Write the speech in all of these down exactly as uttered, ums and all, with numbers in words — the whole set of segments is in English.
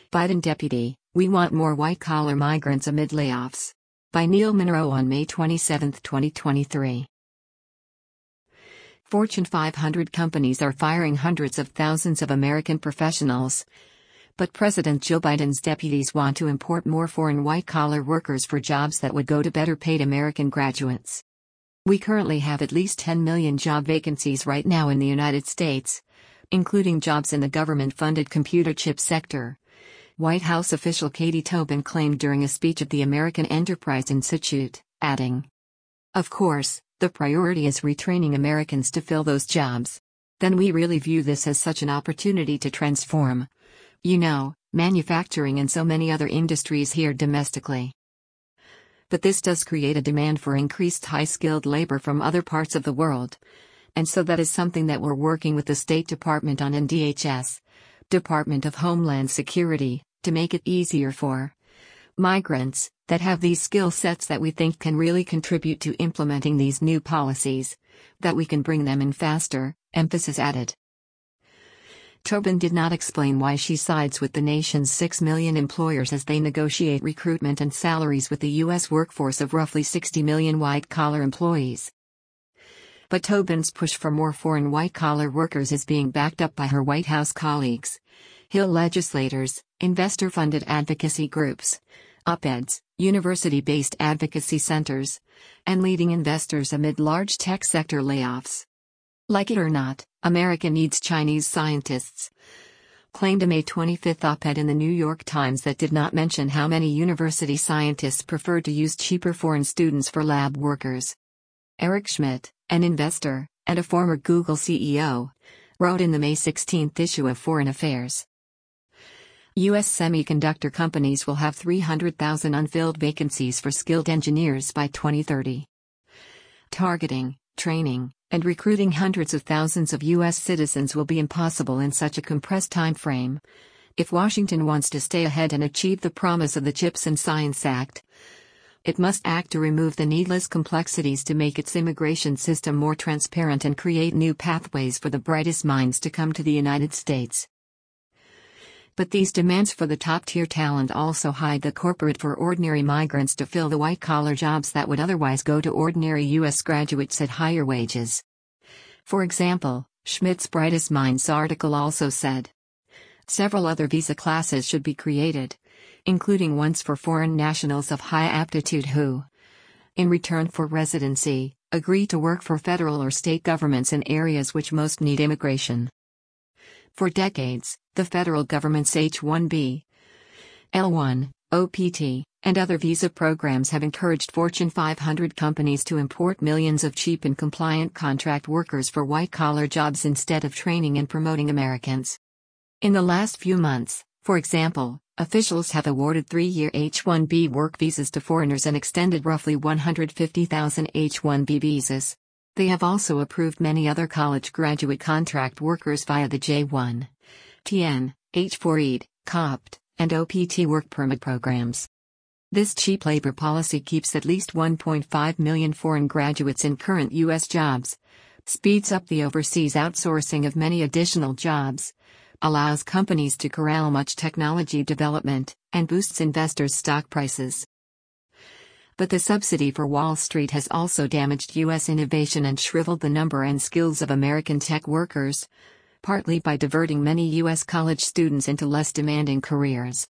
Biden Deputy, We Want More White-Collar Migrants Amid Layoffs. By Neil Monroe on May twenty-seventh, twenty twenty-three. Fortune five hundred companies are firing hundreds of thousands of American professionals. But President Joe Biden's deputies want to import more foreign white-collar workers for jobs that would go to better-paid American graduates. We currently have at least ten million job vacancies right now in the United States, including jobs in the government-funded computer chip sector. White House official Katie Tobin claimed during a speech at the American Enterprise Institute, adding, "Of course, the priority is retraining Americans to fill those jobs. Then we really view this as such an opportunity to transform, you know, manufacturing and so many other industries here domestically. But this does create a demand for increased high-skilled labor from other parts of the world. And so that is something that we're working with the State Department on and D H S, Department of Homeland Security, to make it easier for migrants that have these skill sets that we think can really contribute to implementing these new policies, that we can bring them in faster," emphasis added. Tobin did not explain why she sides with the nation's six million employers as they negotiate recruitment and salaries with the U S workforce of roughly sixty million white-collar employees. But Tobin's push for more foreign white-collar workers is being backed up by her White House colleagues, Hill legislators, investor-funded advocacy groups, op-eds, university-based advocacy centers, and leading investors amid large tech sector layoffs. Like it or not, America needs Chinese scientists, claimed a May twenty-fifth op-ed in the New York Times that did not mention how many university scientists prefer to use cheaper foreign students for lab workers. Eric Schmidt, an investor, and a former Google C E O, wrote in the May sixteenth issue of Foreign Affairs. U S semiconductor companies will have three hundred thousand unfilled vacancies for skilled engineers by twenty thirty. Targeting, training, and recruiting hundreds of thousands of U S citizens will be impossible in such a compressed time frame. If Washington wants to stay ahead and achieve the promise of the CHIPS and Science Act, it must act to remove the needless complexities to make its immigration system more transparent and create new pathways for the brightest minds to come to the United States. But these demands for the top-tier talent also hide the corporate for ordinary migrants to fill the white-collar jobs that would otherwise go to ordinary U S graduates at higher wages. For example, Schmidt's Brightest Minds article also said, several other visa classes should be created, including ones for foreign nationals of high aptitude who, in return for residency, agree to work for federal or state governments in areas which most need immigration. For decades, the federal government's H one B, L one, O P T, and other visa programs have encouraged Fortune five hundred companies to import millions of cheap and compliant contract workers for white-collar jobs instead of training and promoting Americans. In the last few months, for example, officials have awarded three-year H one B work visas to foreigners and extended roughly one hundred fifty thousand H one B visas. They have also approved many other college graduate contract workers via the J one, T N, H four E A D, C O P T, and O P T work permit programs. This cheap labor policy keeps at least one point five million foreign graduates in current U S jobs, speeds up the overseas outsourcing of many additional jobs, allows companies to corral much technology development, and boosts investors' stock prices. But the subsidy for Wall Street has also damaged U S innovation and shriveled the number and skills of American tech workers, partly by diverting many U S college students into less demanding careers.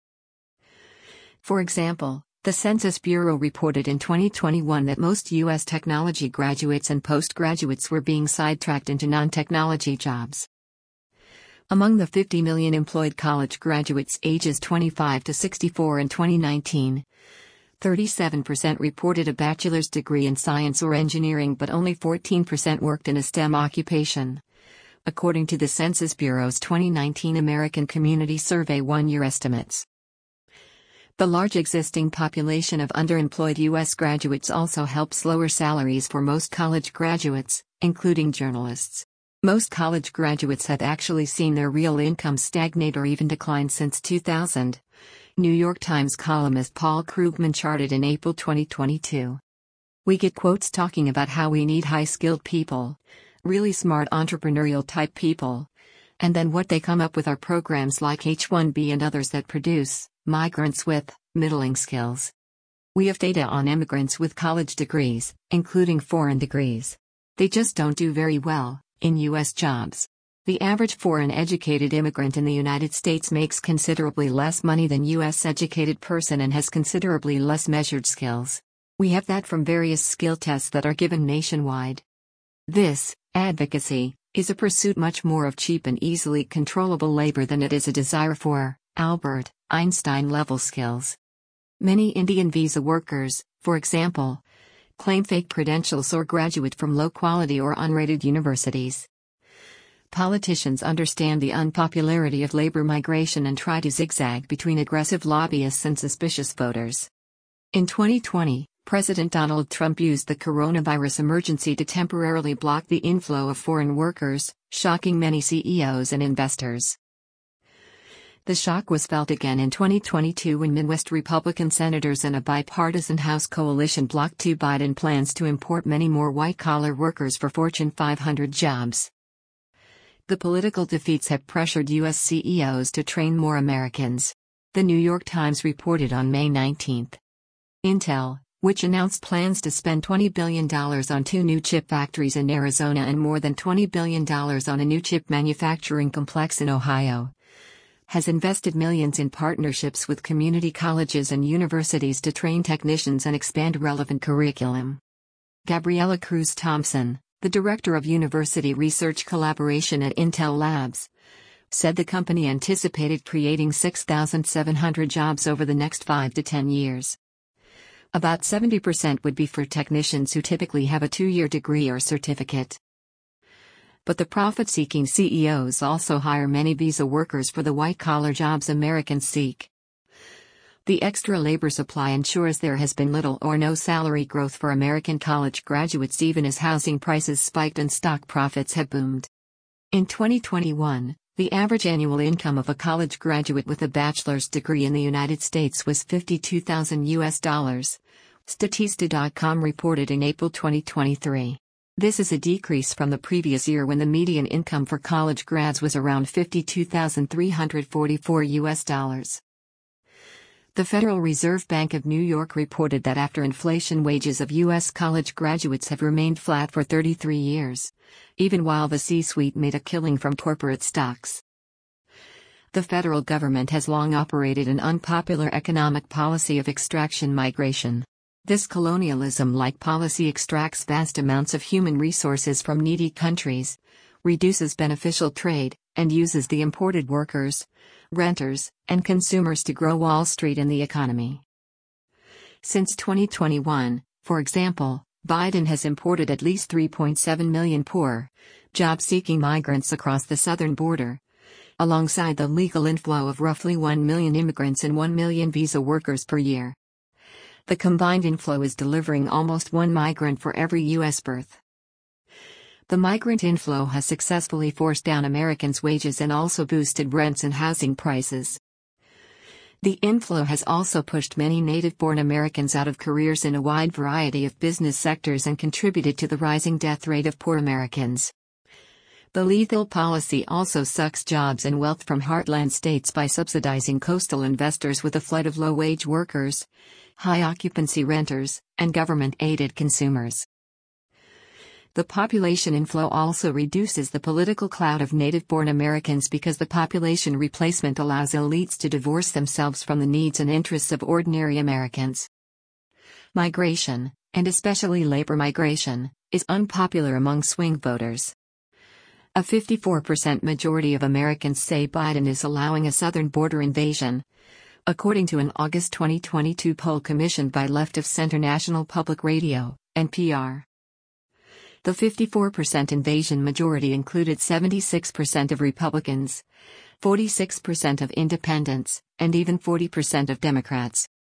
For example, the Census Bureau reported in twenty twenty-one that most U S technology graduates and postgraduates were being sidetracked into non-technology jobs. Among the fifty million employed college graduates ages twenty-five to sixty-four in twenty nineteen, thirty-seven percent reported a bachelor's degree in science or engineering, but only fourteen percent worked in a STEM occupation, according to the Census Bureau's twenty nineteen American Community Survey one-year estimates. The large existing population of underemployed U S graduates also helps lower salaries for most college graduates, including journalists. Most college graduates have actually seen their real income stagnate or even decline since two thousand. New York Times columnist Paul Krugman charted in April twenty twenty-two. We get quotes talking about how we need high-skilled people, really smart entrepreneurial type people, And then what they come up with are programs like H one B and others that produce migrants with middling skills. We have data on immigrants with college degrees, including foreign degrees. They just don't do very well in U S jobs. The average foreign-educated immigrant in the United States makes considerably less money than U S-educated person and has considerably less measured skills. We have that from various skill tests that are given nationwide. This advocacy is a pursuit much more of cheap and easily controllable labor than it is a desire for Albert Einstein-level skills. Many Indian visa workers, for example, claim fake credentials or graduate from low-quality or unrated universities. Politicians understand the unpopularity of labor migration and try to zigzag between aggressive lobbyists and suspicious voters. In twenty twenty, President Donald Trump used the coronavirus emergency to temporarily block the inflow of foreign workers, shocking many C E Os and investors. The shock was felt again in twenty twenty-two when Midwest Republican senators and a bipartisan House coalition blocked two Biden plans to import many more white-collar workers for Fortune five hundred jobs. The political defeats have pressured U S C E Os to train more Americans. The New York Times reported on May nineteenth. Intel, which announced plans to spend twenty billion dollars on two new chip factories in Arizona and more than twenty billion dollars on a new chip manufacturing complex in Ohio, has invested millions in partnerships with community colleges and universities to train technicians and expand relevant curriculum. Gabriela Cruz Thompson, the director of University Research Collaboration at Intel Labs, said the company anticipated creating six thousand seven hundred jobs over the next five to ten years. About seventy percent would be for technicians who typically have a two-year degree or certificate. But the profit-seeking C E Os also hire many visa workers for the white-collar jobs Americans seek. The extra labor supply ensures there has been little or no salary growth for American college graduates even as housing prices spiked and stock profits have boomed. In twenty twenty-one, the average annual income of a college graduate with a bachelor's degree in the United States was fifty-two thousand U S dollars, Statista dot com reported in April twenty twenty-three. This is a decrease from the previous year when the median income for college grads was around fifty-two thousand three hundred forty-four U S dollars. The Federal Reserve Bank of New York reported that after inflation, wages of U S college graduates have remained flat for thirty-three years, even while the C-suite made a killing from corporate stocks. The federal government has long operated an unpopular economic policy of extraction migration. This colonialism-like policy extracts vast amounts of human resources from needy countries, reduces beneficial trade, and uses the imported workers, renters, and consumers to grow Wall Street and the economy. Since twenty twenty-one, for example, Biden has imported at least three point seven million poor, job-seeking migrants across the southern border, alongside the legal inflow of roughly one million immigrants and one million visa workers per year. The combined inflow is delivering almost one migrant for every U S birth. The migrant inflow has successfully forced down Americans' wages and also boosted rents and housing prices. The inflow has also pushed many native-born Americans out of careers in a wide variety of business sectors and contributed to the rising death rate of poor Americans. The lethal policy also sucks jobs and wealth from heartland states by subsidizing coastal investors with a flood of low-wage workers, high-occupancy renters, and government-aided consumers. The population inflow also reduces the political clout of native-born Americans because the population replacement allows elites to divorce themselves from the needs and interests of ordinary Americans. Migration, and especially labor migration, is unpopular among swing voters. A fifty-four percent majority of Americans say Biden is allowing a southern border invasion, according to an August twenty twenty-two poll commissioned by left-of-center National Public Radio, N P R. The fifty-four percent invasion majority included seventy-six percent of Republicans, forty-six percent of independents, and even forty percent of Democrats.